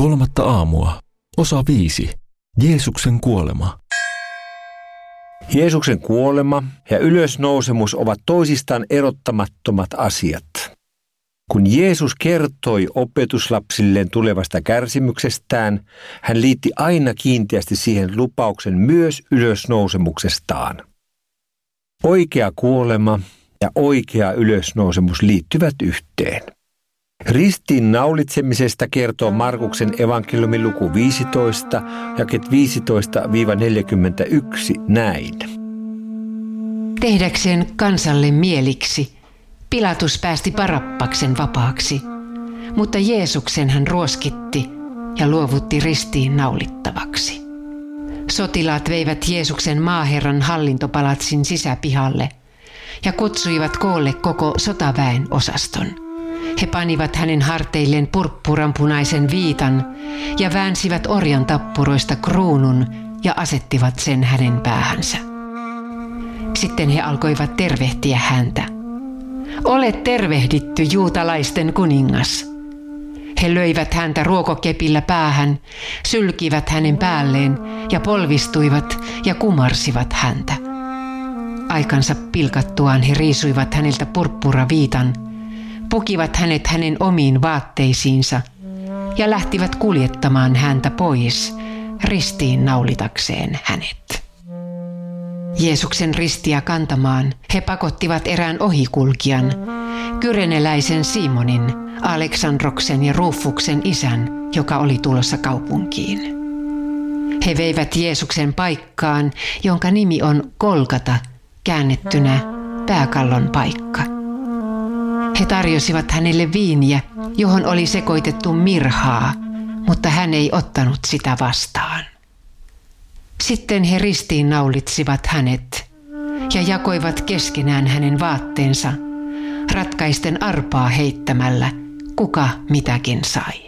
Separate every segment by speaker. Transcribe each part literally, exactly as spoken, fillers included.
Speaker 1: Kolmatta aamua. Osa viisi. Jeesuksen kuolema.
Speaker 2: Jeesuksen kuolema ja ylösnousemus ovat toisistaan erottamattomat asiat. Kun Jeesus kertoi opetuslapsilleen tulevasta kärsimyksestään, hän liitti aina kiinteästi siihen lupauksen myös ylösnousemuksestaan. Oikea kuolema ja oikea ylösnousemus liittyvät yhteen. Ristiin naulitsemisesta kertoo Markuksen evankeliumin luku viisitoista, jakeet viisitoista neljäkymmentäyksi näin.
Speaker 3: Tehdäkseen kansalle mieliksi, Pilatus päästi Barabbaksen vapaaksi, mutta Jeesuksen hän ruoskitti ja luovutti ristiin naulittavaksi. Sotilaat veivät Jeesuksen maaherran hallintopalatsin sisäpihalle ja kutsuivat koolle koko sotaväen osaston. He panivat hänen harteilleen purppuranpunaisen viitan ja väänsivät orjan tappuroista kruunun ja asettivat sen hänen päähänsä. Sitten he alkoivat tervehtiä häntä. Ole tervehditty, juutalaisten kuningas. He löivät häntä ruokokepillä päähän, sylkivät hänen päälleen ja polvistuivat ja kumarsivat häntä. Aikansa pilkattuaan he riisuivat häneltä purppuraviitan, pukivat hänet hänen omiin vaatteisiinsa ja lähtivät kuljettamaan häntä pois ristiin naulitakseen hänet. Jeesuksen ristiä kantamaan he pakottivat erään ohikulkijan, kyreneläisen Simonin, Aleksandroksen ja Rufuksen isän, joka oli tulossa kaupunkiin. He veivät Jeesuksen paikkaan, jonka nimi on Golgata, käännettynä pääkallon paikka. He tarjosivat hänelle viiniä, johon oli sekoitettu mirhaa, mutta hän ei ottanut sitä vastaan. Sitten he ristiin naulitsivat hänet ja jakoivat keskenään hänen vaatteensa, ratkaisten arpaa heittämällä, kuka mitäkin sai.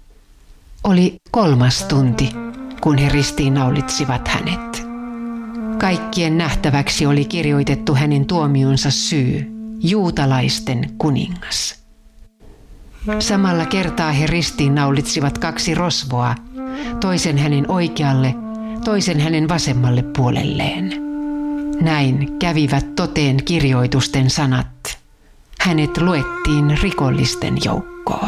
Speaker 3: Oli kolmas tunti, kun he ristiin naulitsivat hänet. Kaikkien nähtäväksi oli kirjoitettu hänen tuomionsa syy, juutalaisten kuningas. Samalla kertaa he ristiin naulitsivat kaksi rosvoa, toisen hänen oikealle, toisen hänen vasemmalle puolelleen. Näin kävivät toteen kirjoitusten sanat. Hänet luettiin rikollisten joukkoon.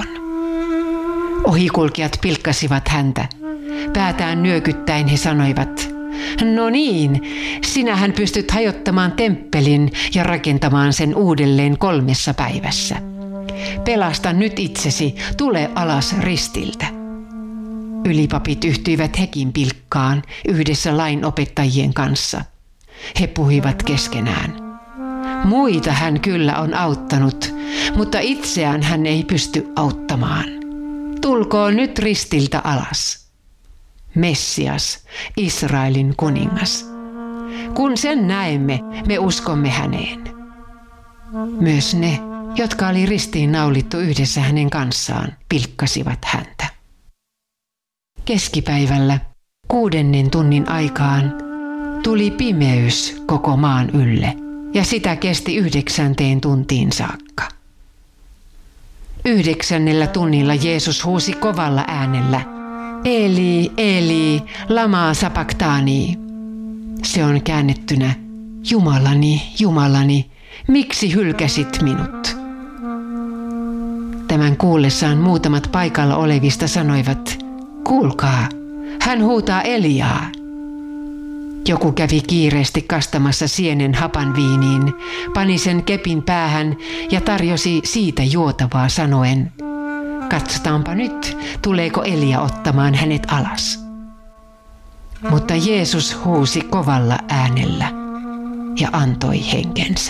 Speaker 3: Ohikulkijat pilkkasivat häntä. Päätään nyökyttäen he sanoivat, no niin, sinähän pystyt hajottamaan temppelin ja rakentamaan sen uudelleen kolmessa päivässä. Pelasta nyt itsesi, tule alas ristiltä. Ylipapit yhtyivät hekin pilkkaan yhdessä lainopettajien kanssa. He puhuivat keskenään. Muita hän kyllä on auttanut, mutta itseään hän ei pysty auttamaan. Tulkoon nyt ristiltä alas. Messias, Israelin kuningas. Kun sen näemme, me uskomme häneen. Myös ne, jotka oli ristiin naulittu yhdessä hänen kanssaan, pilkkasivat häntä. Keskipäivällä, kuudennen tunnin aikaan, tuli pimeys koko maan ylle, ja sitä kesti yhdeksänteen tuntiin saakka. Yhdeksännellä tunnilla Jeesus huusi kovalla äänellä, Eli, Eli, lama sabachthani. Se on käännettynä, Jumalani, Jumalani, miksi hylkäsit minut? Tämän kuullessaan muutamat paikalla olevista sanoivat, kuulkaa, hän huutaa Eliaa. Joku kävi kiireesti kastamassa sienen hapan viiniin, pani sen kepin päähän ja tarjosi siitä juotavaa sanoen, katsotaanpa nyt, tuleeko Elia ottamaan hänet alas. Mutta Jeesus huusi kovalla äänellä ja antoi henkensä.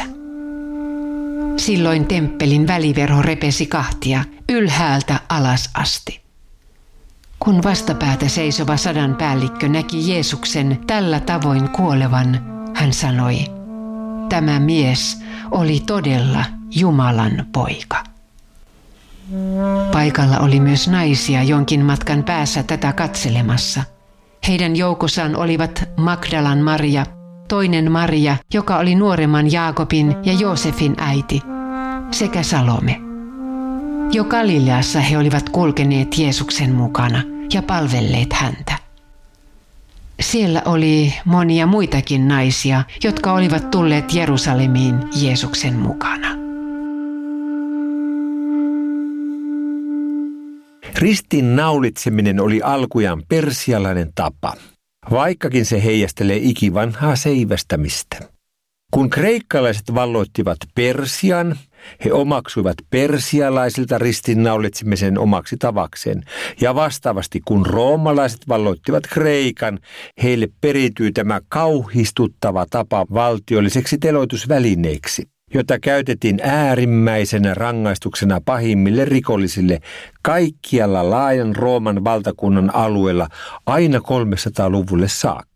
Speaker 3: Silloin temppelin väliverho repesi kahtia ylhäältä alas asti. Kun vastapäätä seisova sadan päällikkö näki Jeesuksen tällä tavoin kuolevan, hän sanoi, tämä mies oli todella Jumalan poika. Paikalla oli myös naisia jonkin matkan päässä tätä katselemassa. Heidän joukossaan olivat Magdalan Maria, toinen Maria, joka oli nuoremman Jaakobin ja Joosefin äiti, sekä Salome. Jo Galileassa he olivat kulkeneet Jeesuksen mukana, ja palvelleet häntä. Siellä oli monia muitakin naisia, jotka olivat tulleet Jerusalemiin Jeesuksen mukana.
Speaker 2: Ristin naulitseminen oli alkujaan persialainen tapa, vaikkakin se heijastelee ikivanhaa seivästämistä. Kun kreikkalaiset valloittivat Persian, he omaksuivat persialaisilta ristinnaulitsemisen omaksi tavakseen, ja vastaavasti kun roomalaiset valloittivat Kreikan, heille periytyi tämä kauhistuttava tapa valtiolliseksi teloitusvälineeksi, jota käytettiin äärimmäisenä rangaistuksena pahimmille rikollisille kaikkialla laajan Rooman valtakunnan alueella aina kolmesataaluvulle saakka.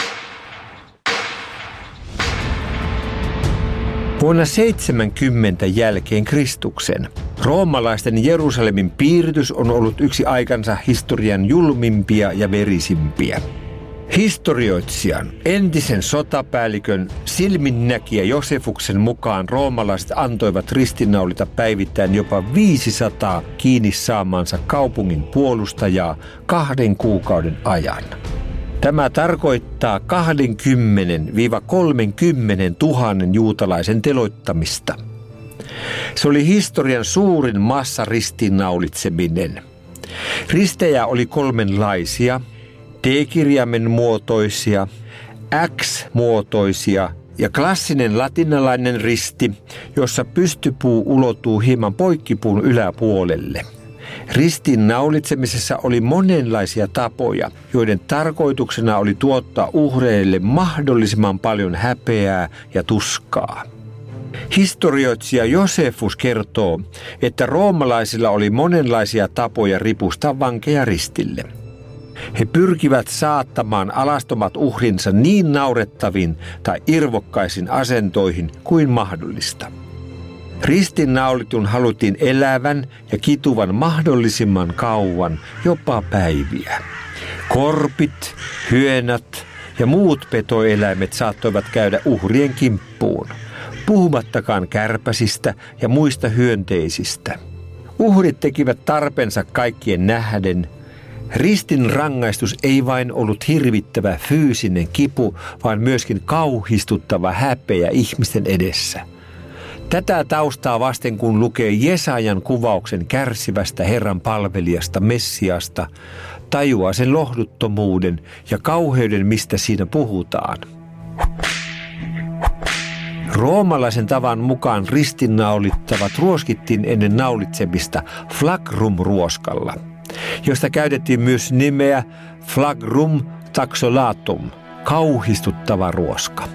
Speaker 2: Vuonna seitsemänkymmentä jälkeen Kristuksen roomalaisten Jerusalemin piiritys on ollut yksi aikansa historian julmimpia ja verisimpiä. Historioitsijan, entisen sotapäällikön silminnäkijä Josefuksen mukaan roomalaiset antoivat ristinnaulita päivittäin jopa viisisataa kiinni saamaansa kaupungin puolustajaa kahden kuukauden ajan. Tämä tarkoittaa kaksikymmentä kolmekymmentä tuhannen juutalaisen teloittamista. Se oli historian suurin massaristiinnaulitseminen. Ristejä oli kolmenlaisia, T-kirjaimen muotoisia, X-muotoisia ja klassinen latinalainen risti, jossa pystypuu ulottuu hieman poikkipuun yläpuolelle. Ristin naulitsemisessa oli monenlaisia tapoja, joiden tarkoituksena oli tuottaa uhreille mahdollisimman paljon häpeää ja tuskaa. Historioitsija Josefus kertoo, että roomalaisilla oli monenlaisia tapoja ripustaa vankeja ristille. He pyrkivät saattamaan alastomat uhrinsa niin naurettaviin tai irvokkaisiin asentoihin kuin mahdollista. Ristinnaulitun haluttiin elävän ja kituvan mahdollisimman kauan, jopa päiviä. Korpit, hyönät ja muut petoeläimet saattoivat käydä uhrien kimppuun, puhumattakaan kärpäsistä ja muista hyönteisistä. Uhrit tekivät tarpensa kaikkien nähden. Ristin rangaistus ei vain ollut hirvittävä fyysinen kipu, vaan myöskin kauhistuttava häpeä ihmisten edessä. Tätä taustaa vasten kun lukee Jesajan kuvauksen kärsivästä Herran palvelijasta Messiasta, tajuaa sen lohduttomuuden ja kauheuden, mistä siinä puhutaan. Roomalaisen tavan mukaan ristinnaulittavat ruoskittiin ennen naulitsemista flagrum-ruoskalla, josta käytettiin myös nimeä flagrum taxolatum, kauhistuttava ruoska.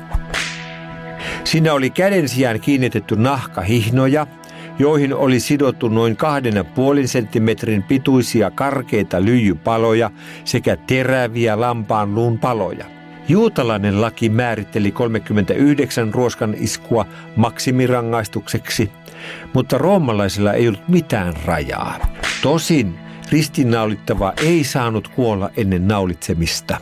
Speaker 2: Siinä oli käden sijaan kiinnitetty nahkahihnoja, joihin oli sidottu noin kahden ja puolen senttimetrin pituisia karkeita lyijypaloja sekä teräviä lampaan luun paloja. Juutalainen laki määritteli kolmekymmentäyhdeksän ruoskan iskua maksimirangaistukseksi, mutta roomalaisilla ei ollut mitään rajaa. Tosin ristinnaulittava ei saanut kuolla ennen naulitsemista.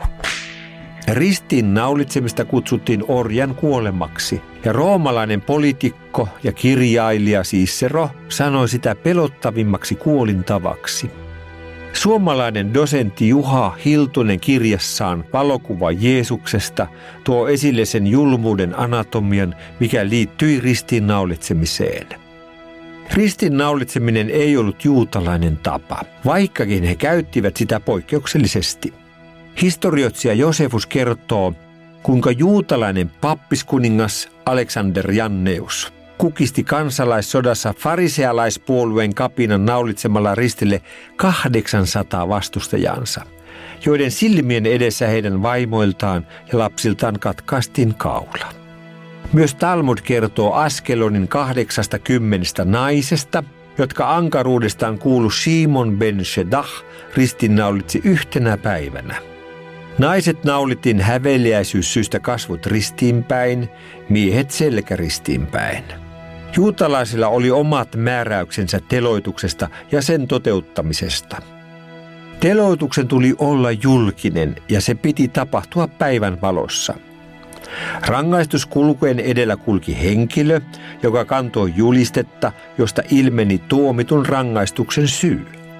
Speaker 2: Ristin naulitsemista kutsuttiin orjan kuolemaksi, ja roomalainen poliitikko ja kirjailija Cicero sanoi sitä pelottavimmaksi kuolintavaksi. Suomalainen dosentti Juha Hiltunen kirjassaan Valokuva Jeesuksesta tuo esille sen julmuuden anatomian, mikä liittyi ristiinnaulitsemiseen. Ristiinnaulitseminen ei ollut juutalainen tapa, vaikkakin he käyttivät sitä poikkeuksellisesti. Historioitsija Josefus kertoo, kuinka juutalainen pappiskuningas Aleksander Janneus kukisti kansalaissodassa farisealaispuolueen kapinan naulitsemalla ristille kahdeksansataa vastustajansa, joiden silmien edessä heidän vaimoiltaan ja lapsiltaan katkaistiin kaula. Myös Talmud kertoo Askelonin kahdeksastakymmenestä naisesta, jotka ankaruudestaan kuulu Shimon ben Shedah ristinnaulitsi yhtenä päivänä. Naiset naulittiin häveliäisyyssyistä kasvot ristiinpäin, miehet selkäristiinpäin. Juutalaisilla oli omat määräyksensä teloituksesta ja sen toteuttamisesta. Teloituksen tuli olla julkinen ja se piti tapahtua päivän valossa. Rangaistuskulkujen edellä kulki henkilö, joka kantoi julistetta, josta ilmeni tuomitun rangaistuksen syy.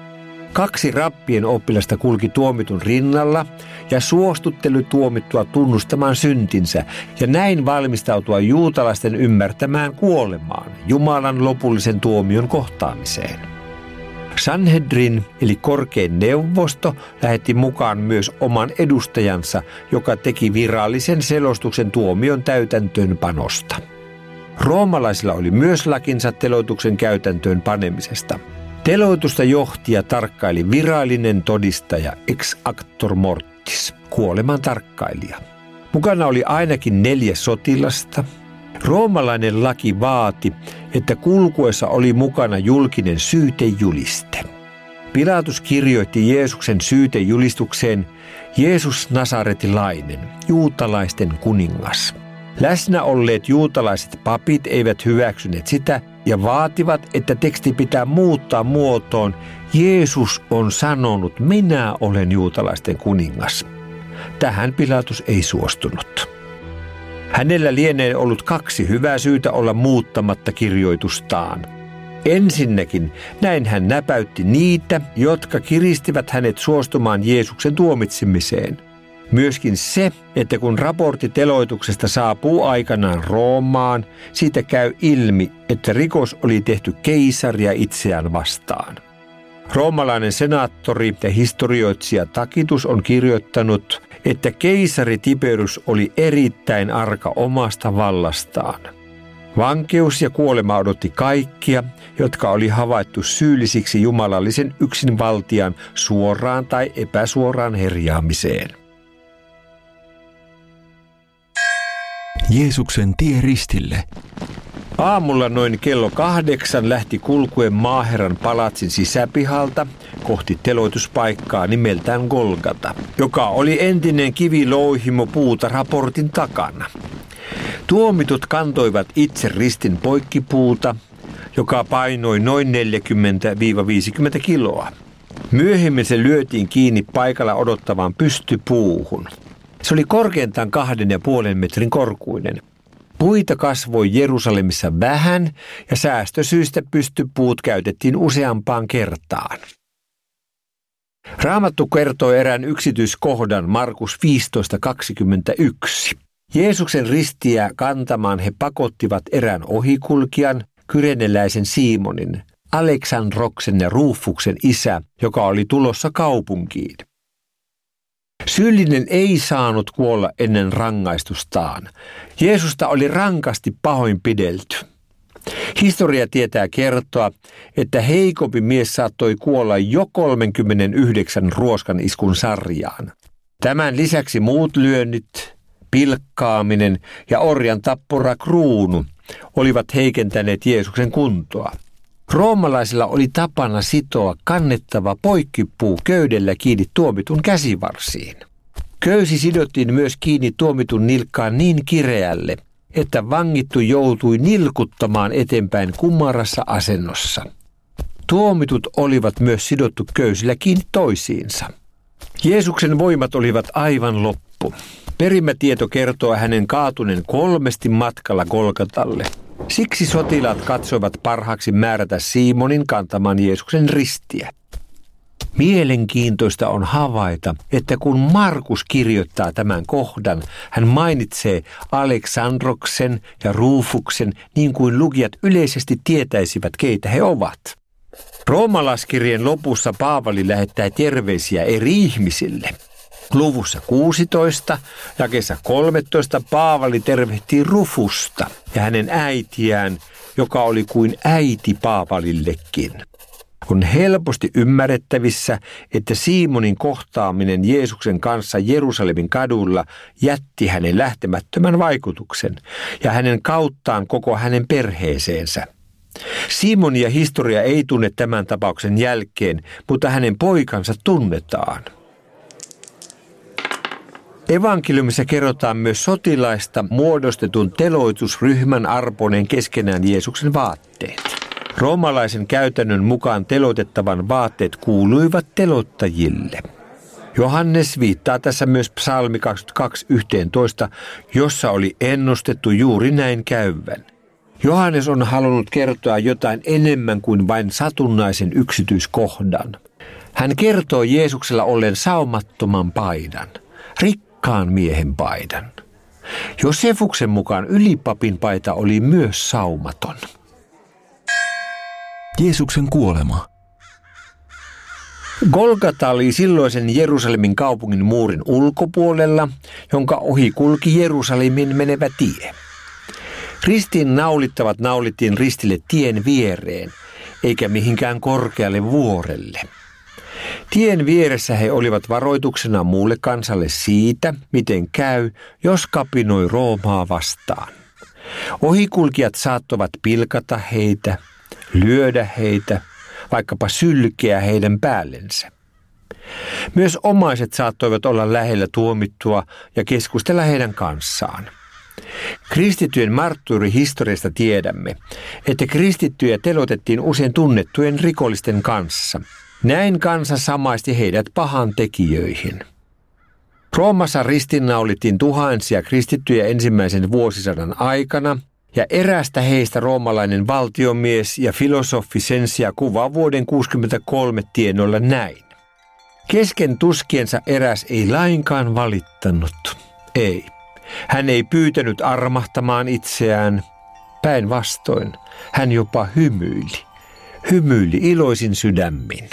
Speaker 2: Kaksi rappien oppilasta kulki tuomitun rinnalla ja suostutteli tuomittua tunnustamaan syntinsä ja näin valmistautua juutalaisten ymmärtämään kuolemaan, Jumalan lopullisen tuomion kohtaamiseen. Sanhedrin eli korkein neuvosto lähetti mukaan myös oman edustajansa, joka teki virallisen selostuksen tuomion täytäntöönpanosta. Roomalaisilla oli myös lakinsa teloituksen käytäntöön panemisesta. Teloitusta johti ja tarkkaili virallinen todistaja ex actor mortis, kuoleman tarkkailija. Mukana oli ainakin neljä sotilasta. Roomalainen laki vaati, että kulkuessa oli mukana julkinen syytejuliste. Pilatus kirjoitti Jeesuksen syytejulistukseen Jeesus Nasaretilainen, juutalaisten kuningas. Läsnä olleet juutalaiset papit eivät hyväksyneet sitä ja vaativat, että teksti pitää muuttaa muotoon Jeesus on sanonut, minä olen juutalaisten kuningas. Tähän Pilatus ei suostunut. Hänellä lienee ollut kaksi hyvää syytä olla muuttamatta kirjoitustaan. Ensinnäkin näin hän näpäytti niitä, jotka kiristivät hänet suostumaan Jeesuksen tuomitsemiseen. Myöskin se, että kun raportti teloituksesta saapuu aikanaan Roomaan, siitä käy ilmi, että rikos oli tehty keisaria itseään vastaan. Roomalainen senaattori ja historioitsija Tacitus on kirjoittanut, että keisari Tiberius oli erittäin arka omasta vallastaan. Vankeus ja kuolema odotti kaikkia, jotka oli havaittu syyllisiksi jumalallisen yksinvaltian suoraan tai epäsuoraan herjaamiseen.
Speaker 1: Jeesuksen tie ristille.
Speaker 2: Aamulla noin kello kahdeksan lähti kulkuen maaherran palatsin sisäpihalta kohti teloituspaikkaa nimeltään Golgata, joka oli entinen kivilouhimo puuta raportin takana. Tuomitut kantoivat itse ristin poikkipuuta, joka painoi noin neljäkymmentä viisikymmentä kiloa. Myöhemmin se lyötiin kiinni paikalla odottavaan pystypuuhun. Se oli korkeintaan kahden ja puolen metrin korkuinen. Puita kasvoi Jerusalemissa vähän ja säästösyistä pystypuut käytettiin useampaan kertaan. Raamattu kertoo erään yksityiskohdan Markus viisitoista kaksikymmentäyksi. Jeesuksen ristiä kantamaan he pakottivat erään ohikulkijan, kyreneläisen Simonin, Aleksandroksen ja Rufuksen isä, joka oli tulossa kaupunkiin. Syyllinen ei saanut kuolla ennen rangaistustaan. Jeesusta oli rankasti pahoinpidelty. Historia tietää kertoa, että heikompi mies saattoi kuolla jo kolmekymmentäyhdeksän ruoskan iskun sarjaan. Tämän lisäksi muut lyönnit, pilkkaaminen ja orjan tappora kruunu olivat heikentäneet Jeesuksen kuntoa. Roomalaisilla oli tapana sitoa kannettava poikkipuu köydellä kiinni tuomitun käsivarsiin. Köysi sidottiin myös kiinni tuomitun nilkkaan niin kireälle, että vangittu joutui nilkuttamaan eteenpäin kumarassa asennossa. Tuomitut olivat myös sidottu köysillä kiinni toisiinsa. Jeesuksen voimat olivat aivan loppu. Perimätieto kertoo hänen kaatuneen kolmesti matkalla Golgatalle. Siksi sotilaat katsoivat parhaaksi määrätä Simonin kantamaan Jeesuksen ristiä. Mielenkiintoista on havaita, että kun Markus kirjoittaa tämän kohdan, hän mainitsee Aleksandroksen ja Rufuksen niin kuin lukijat yleisesti tietäisivät, keitä he ovat. Roomalaiskirjeen lopussa Paavali lähettää terveisiä eri ihmisille. Luvussa kuusitoista, jakeessa kolmetoista Paavali tervehtii Rufusta ja hänen äitiään, joka oli kuin äiti Paavalillekin. On helposti ymmärrettävissä, että Simonin kohtaaminen Jeesuksen kanssa Jerusalemin kadulla jätti hänen lähtemättömän vaikutuksen ja hänen kauttaan koko hänen perheeseensä. Simonia historia ei tunne tämän tapauksen jälkeen, mutta hänen poikansa tunnetaan. Evankeliumissa kerrotaan myös sotilaista muodostetun teloitusryhmän arponeen keskenään Jeesuksen vaatteet. Roomalaisen käytännön mukaan teloitettavan vaatteet kuuluivat teloittajille. Johannes viittaa tässä myös psalmi kaksikymmentäkaksi yksitoista, jossa oli ennustettu juuri näin käyvän. Johannes on halunnut kertoa jotain enemmän kuin vain satunnaisen yksityiskohdan. Hän kertoo Jeesuksella olleen saumattoman paidan, rikkaan miehen paidan. Josefuksen mukaan ylipapin paita oli myös saumaton.
Speaker 1: Jeesuksen kuolema.
Speaker 2: Golgata oli silloisen Jerusalemin kaupungin muurin ulkopuolella, jonka ohi kulki Jerusalemin menevä tie. Ristiin naulittavat naulittiin ristille tien viereen, eikä mihinkään korkealle vuorelle. Tien vieressä he olivat varoituksena muulle kansalle siitä, miten käy, jos kapinoi Roomaa vastaan. Ohikulkijat saattoivat pilkata heitä, lyödä heitä, vaikkapa sylkeä heidän päällensä. Myös omaiset saattoivat olla lähellä tuomittua ja keskustella heidän kanssaan. Kristittyjen marttyyrihistoriasta tiedämme, että kristittyjä teloitettiin usein tunnettujen rikollisten kanssa. Näin kansa samaisti heidät pahan tekijöihin. Roomassa ristiinnaulittiin tuhansia kristittyjä ensimmäisen vuosisadan aikana, ja erästä heistä roomalainen valtiomies ja filosofi Sensia kuvaa vuoden kuusikymmentäkolme tienoilla näin. Kesken tuskiensa eräs ei lainkaan valittanut. Ei. Hän ei pyytänyt armahtamaan itseään. Päinvastoin, hän jopa hymyili. Hymyili iloisin sydämin.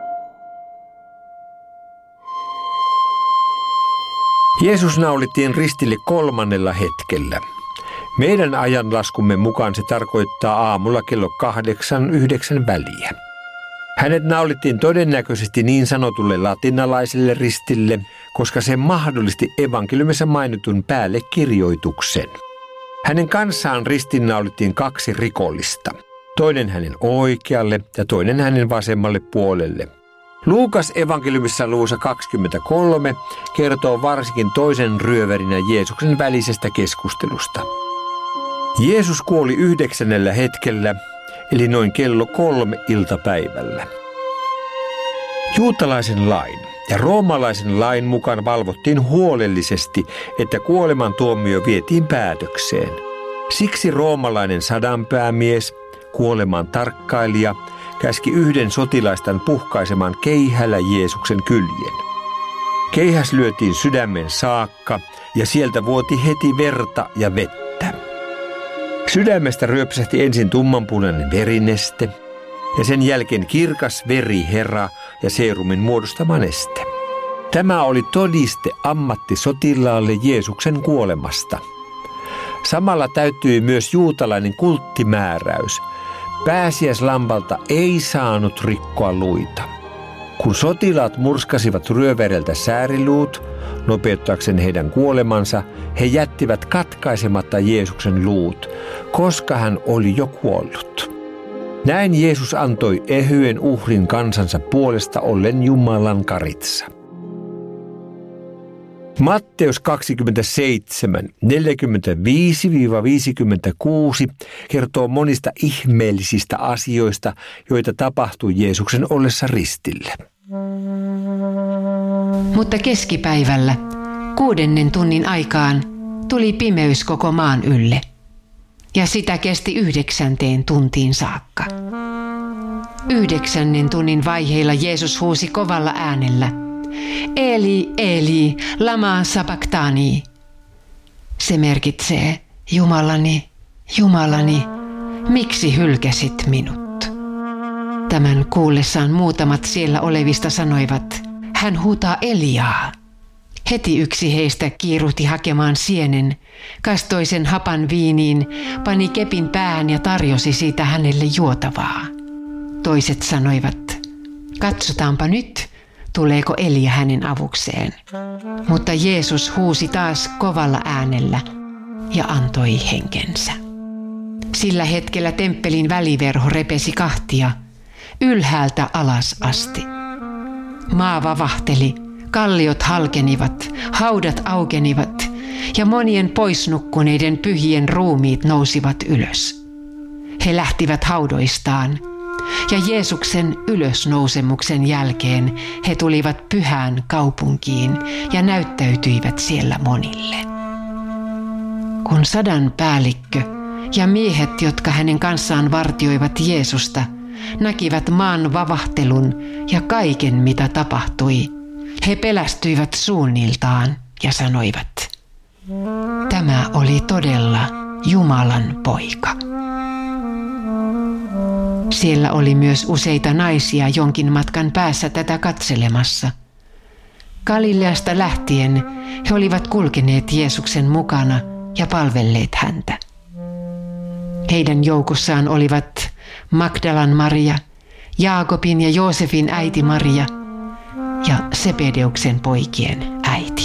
Speaker 2: Jeesus naulittiin ristille kolmannella hetkellä. Meidän ajanlaskumme mukaan se tarkoittaa aamulla kello kahdeksan yhdeksän väliä. Hänet naulittiin todennäköisesti niin sanotulle latinalaiselle ristille, koska se mahdollisti evankeliumissa mainitun päälle kirjoituksen. Hänen kanssaan ristiin naulittiin kaksi rikollista. Toinen hänen oikealle ja toinen hänen vasemmalle puolelle. Luukas evankeliumissa luvussa kaksikymmentäkolme kertoo varsinkin toisen ryöverin ja Jeesuksen välisestä keskustelusta. Jeesus kuoli yhdeksännellä hetkellä, eli noin kello kolme iltapäivällä. Juutalaisen lain ja roomalaisen lain mukaan valvottiin huolellisesti, että kuolemantuomio vietiin päätökseen. Siksi roomalainen sadanpäämies, kuoleman tarkkailija, käski yhden sotilaistaan puhkaisemaan keihällä Jeesuksen kyljen. Keihäs lyötiin sydämen saakka ja sieltä vuoti heti verta ja vettä. Sydämestä ryöpsähti ensin tummanpunainen verineste ja sen jälkeen kirkas verihera ja seerumin muodostama neste. Tämä oli todiste ammattisotilaalle Jeesuksen kuolemasta. Samalla täyttyi myös juutalainen kulttimääräys. Pääsiäislampalta ei saanut rikkoa luita. Kun sotilaat murskasivat ryöveriltä sääriluut, nopeuttaakseen heidän kuolemansa, he jättivät katkaisematta Jeesuksen luut, koska hän oli jo kuollut. Näin Jeesus antoi ehyen uhrin kansansa puolesta ollen Jumalan karitsa. Matteus kaksikymmentäseitsemän, neljäkymmentäviisi viisikymmentäkuusi kertoo monista ihmeellisistä asioista, joita tapahtui Jeesuksen ollessa ristillä.
Speaker 3: Mutta keskipäivällä, kuudennen tunnin aikaan, tuli pimeys koko maan ylle. Ja sitä kesti yhdeksänteen tuntiin saakka. Yhdeksännen tunnin vaiheilla Jeesus huusi kovalla äänellä: Eli, Eli, lama sabachthani. Se merkitsee: Jumalani, Jumalani, miksi hylkäsit minut? Tämän kuullessaan muutamat siellä olevista sanoivat: Hän huutaa Eliaa. Heti yksi heistä kiiruhti hakemaan sienen, kastoi sen hapan viiniin, pani kepin päähän ja tarjosi siitä hänelle juotavaa. Toiset sanoivat: Katsotaanpa nyt, tuleeko Elia hänen avukseen. Mutta Jeesus huusi taas kovalla äänellä ja antoi henkensä. Sillä hetkellä temppelin väliverho repesi kahtia, ylhäältä alas asti. Maa vavahteli, kalliot halkenivat, haudat aukenivat ja monien poisnukkuneiden pyhien ruumiit nousivat ylös. He lähtivät haudoistaan ja Jeesuksen ylösnousemuksen jälkeen he tulivat pyhään kaupunkiin ja näyttäytyivät siellä monille. Kun sadan päällikkö ja miehet, jotka hänen kanssaan vartioivat Jeesusta, näkivät maan vavahtelun ja kaiken, mitä tapahtui. He pelästyivät suunniltaan ja sanoivat, tämä oli todella Jumalan poika. Siellä oli myös useita naisia jonkin matkan päässä tätä katselemassa. Galileasta lähtien he olivat kulkeneet Jeesuksen mukana ja palvelleet häntä. Heidän joukossaan olivat Magdalan Maria, Jaakobin ja Joosefin äiti Maria ja Sebedeuksen poikien äiti.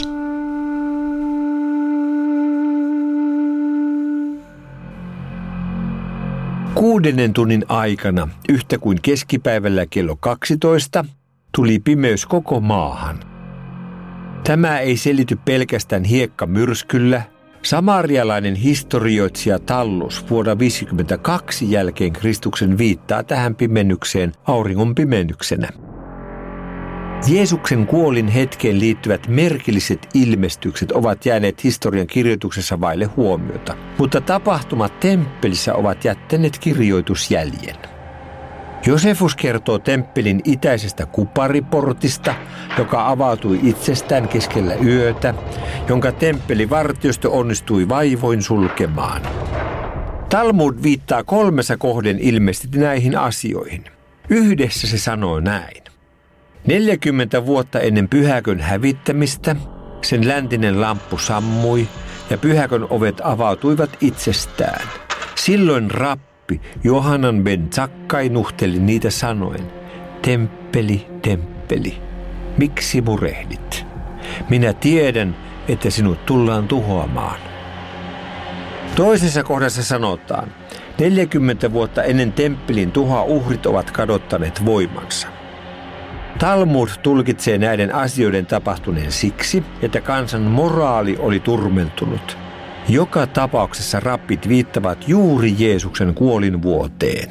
Speaker 2: Kuudennen tunnin aikana, yhtä kuin keskipäivällä kello kaksitoista, tuli pimeys koko maahan. Tämä ei selity pelkästään hiekkamyrskyllä. Samarialainen historioitsija Tallus vuonna viisikymmentäkaksi jälkeen Kristuksen viittaa tähän pimennykseen auringon pimennyksenä. Jeesuksen kuolin hetkeen liittyvät merkilliset ilmestykset ovat jääneet historian kirjoituksessa vaille huomiota, mutta tapahtumat temppelissä ovat jättäneet kirjoitusjäljen. Josefus kertoo temppelin itäisestä kupariportista, joka avautui itsestään keskellä yötä, jonka temppelivartiosto onnistui vaivoin sulkemaan. Talmud viittaa kolmessa kohden ilmeisesti näihin asioihin. Yhdessä se sanoo näin. neljäkymmentä vuotta ennen pyhäkön hävittämistä sen läntinen lamppu sammui ja pyhäkön ovet avautuivat itsestään. Silloin rappi Johanan ben Zakkai nuhteli niitä sanoen, temppeli, temppeli, miksi murehdit? Minä tiedän, että sinut tullaan tuhoamaan. Toisessa kohdassa sanotaan, neljäkymmentä vuotta ennen temppelin tuhoa uhrit ovat kadottaneet voimansa. Talmud tulkitsee näiden asioiden tapahtuneen siksi, että kansan moraali oli turmeltunut. Joka tapauksessa rappit viittavat juuri Jeesuksen kuolinvuoteen.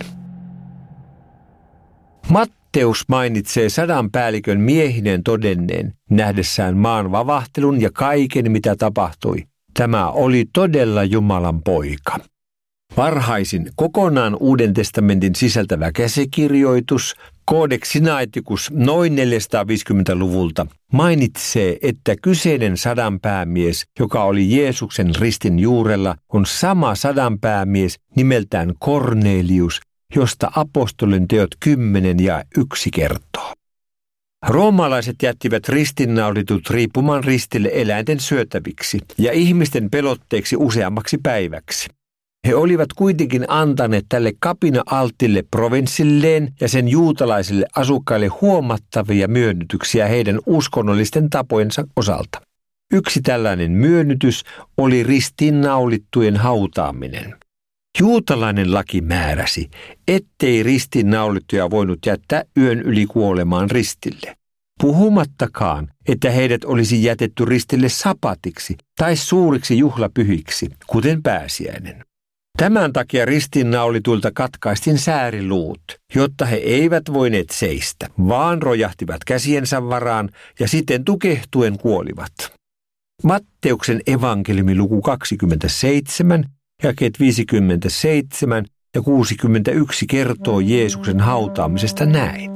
Speaker 2: Matteus mainitsee sadan päällikön miehineen todenneen nähdessään maan vavahtelun ja kaiken, mitä tapahtui. Tämä oli todella Jumalan poika. Varhaisin kokonaan Uuden testamentin sisältävä käsikirjoitus, Codex Sinaiticus noin neljäsataaviisikymmentäluvulta, mainitsee, että kyseinen sadanpäämies, joka oli Jeesuksen ristin juurella, on sama sadanpäämies nimeltään Kornelius, josta apostolien teot kymmenen ja yksi kertoo. Roomalaiset jättivät ristinnaulitut riippumaan ristille eläinten syötäviksi ja ihmisten pelotteeksi useammaksi päiväksi. He olivat kuitenkin antaneet tälle kapina-altille provinssilleen ja sen juutalaisille asukkaille huomattavia myönnytyksiä heidän uskonnollisten tapojensa osalta. Yksi tällainen myönnytys oli ristiinnaulittujen hautaaminen. Juutalainen laki määräsi, ettei ristiinnaulittuja voinut jättää yön yli kuolemaan ristille. Puhumattakaan, että heidät olisi jätetty ristille sapatiksi tai suuriksi juhlapyhiksi, kuten pääsiäinen. Tämän takia ristiinnaulituilta katkaistiin sääriluut, jotta he eivät voineet seistä, vaan rojahtivat käsiensä varaan ja siten tukehtuen kuolivat. Matteuksen evankeliumi luku kaksikymmentäseitsemän, jakeet viisikymmentäseitsemän ja kuusikymmentäyksi kertoo Jeesuksen hautaamisesta näin.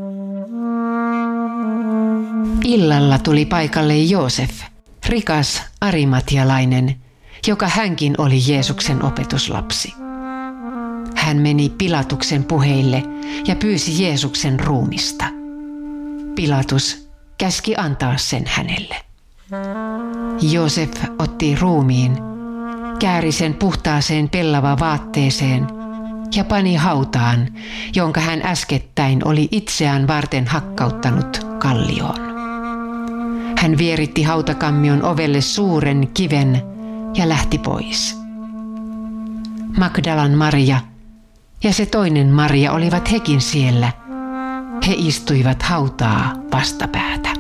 Speaker 3: Illalla tuli paikalle Joosef, rikas arimatialainen, joka hänkin oli Jeesuksen opetuslapsi. Hän meni Pilatuksen puheille ja pyysi Jeesuksen ruumista. Pilatus käski antaa sen hänelle. Joosef otti ruumiin, kääri sen puhtaaseen pellava vaatteeseen ja pani hautaan, jonka hän äskettäin oli itseään varten hakkauttanut kallioon. Hän vieritti hautakammion ovelle suuren kiven ja lähti pois. Magdalan Maria ja se toinen Maria olivat hekin siellä. He istuivat hautaa vastapäätä.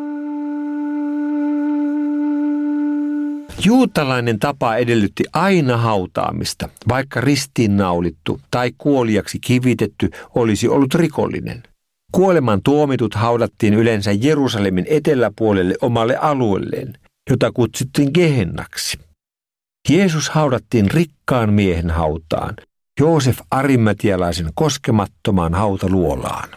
Speaker 2: Juutalainen tapa edellytti aina hautaamista, vaikka ristiinnaulittu tai kuoliaksi kivitetty olisi ollut rikollinen. Kuoleman tuomitut haudattiin yleensä Jerusalemin eteläpuolelle omalle alueelleen, jota kutsuttiin Gehennaksi. Jeesus haudattiin rikkaan miehen hautaan, Joosef Arimmatialaisen koskemattomaan hautaluolaan.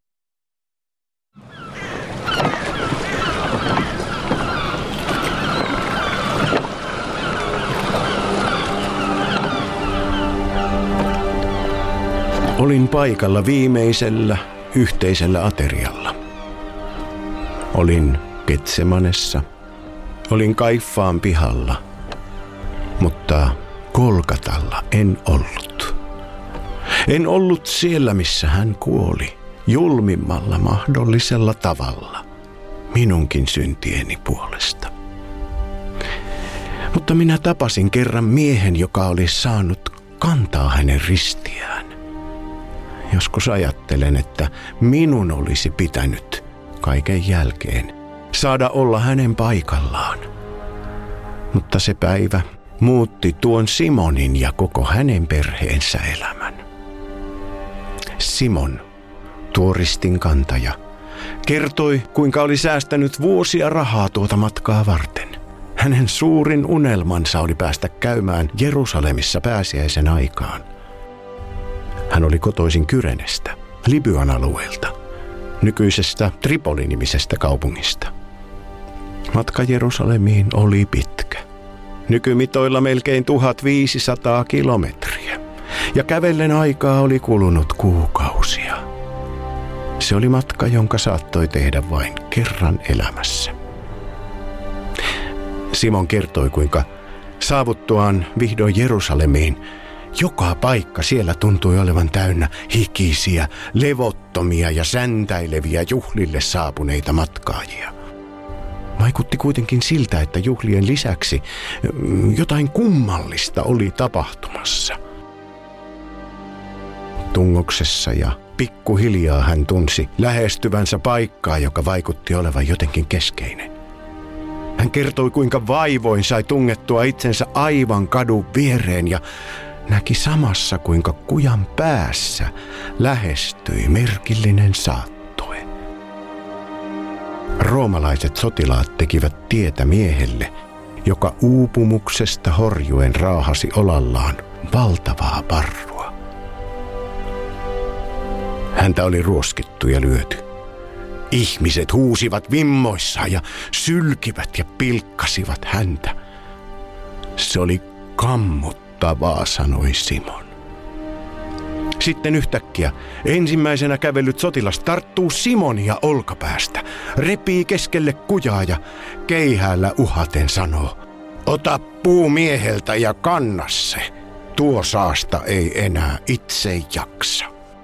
Speaker 4: Olin paikalla viimeisellä yhteisellä aterialla. Olin Getsemanessa, olin Kaiffaan pihalla, mutta Golgatalla en ollut. En ollut siellä, missä hän kuoli, julmimmalla mahdollisella tavalla, minunkin syntieni puolesta. Mutta minä tapasin kerran miehen, joka oli saanut kantaa hänen ristiään. Joskus ajattelen, että minun olisi pitänyt kaiken jälkeen saada olla hänen paikallaan. Mutta se päivä muutti tuon Simonin ja koko hänen perheensä elämän. Simon, tuo ristin kantaja, kertoi, kuinka oli säästänyt vuosia rahaa tuota matkaa varten. Hänen suurin unelmansa oli päästä käymään Jerusalemissa pääsiäisen aikaan. Hän oli kotoisin Kyrenestä, Libyan alueelta, nykyisestä Tripoli-nimisestä kaupungista. Matka Jerusalemiin oli pitkä. Nykymitoilla melkein tuhatviisisataa kilometriä. Ja kävellen aikaa oli kulunut kuukausia. Se oli matka, jonka saattoi tehdä vain kerran elämässä. Simon kertoi, kuinka saavuttuaan vihdoin Jerusalemiin joka paikka siellä tuntui olevan täynnä hikisiä, levottomia ja säntäileviä juhlille saapuneita matkaajia. Vaikutti kuitenkin siltä, että juhlien lisäksi jotain kummallista oli tapahtumassa. Tungoksessa ja pikkuhiljaa hän tunsi lähestyvänsä paikkaa, joka vaikutti olevan jotenkin keskeinen. Hän kertoi, kuinka vaivoin sai tungettua itsensä aivan kadun viereen ja näki samassa, kuinka kujan päässä lähestyi merkillinen saattoe. Roomalaiset sotilaat tekivät tietä miehelle, joka uupumuksesta horjuen raahasi olallaan valtavaa parrua. Häntä oli ruoskittu ja lyöty. Ihmiset huusivat vimmoissaan ja sylkivät ja pilkkasivat häntä. Se oli kammottavaa, sanoi Simon. Sitten yhtäkkiä ensimmäisenä kävellyt sotilas tarttuu Simonia olkapäästä, repii keskelle kujaa ja keihäällä uhaten sanoo: "Ota puu mieheltä ja kanna se. Tuo saasta ei enää itse jaksa."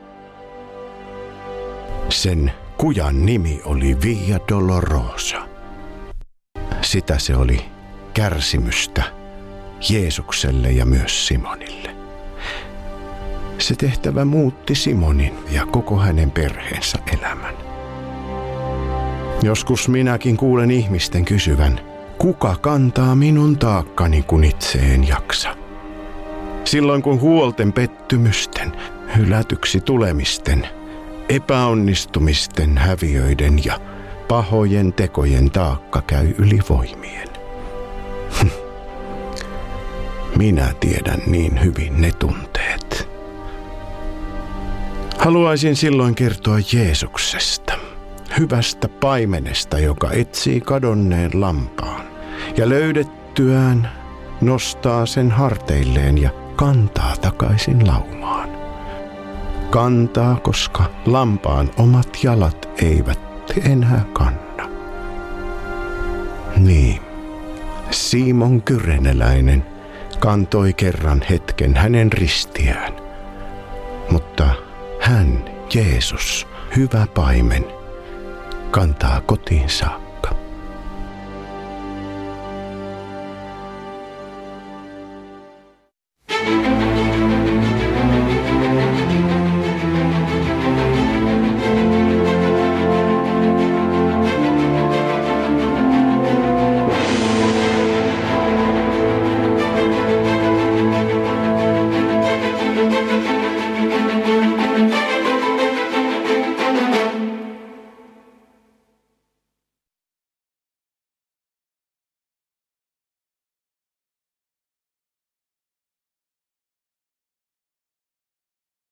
Speaker 4: Sen kujan nimi oli Via Dolorosa. Sitä se oli kärsimystä Jeesukselle ja myös Simonille. Se tehtävä muutti Simonin ja koko hänen perheensä elämän. Joskus minäkin kuulen ihmisten kysyvän, kuka kantaa minun taakkani, kun itse en jaksa? Silloin kun huolten, pettymysten, hylätyksi tulemisten, epäonnistumisten, häviöiden ja pahojen tekojen taakka käy yli voimien. Minä tiedän niin hyvin ne tunteet. Haluaisin silloin kertoa Jeesuksesta, hyvästä paimenesta, joka etsii kadonneen lampaan ja löydettyään nostaa sen harteilleen ja kantaa takaisin laumaan. Kantaa, koska lampaan omat jalat eivät enää kanna. Niin, Simon kyreneläinen kantoi kerran hetken hänen ristiään, mutta hän, Jeesus, hyvä paimen, kantaa kotiin saakka.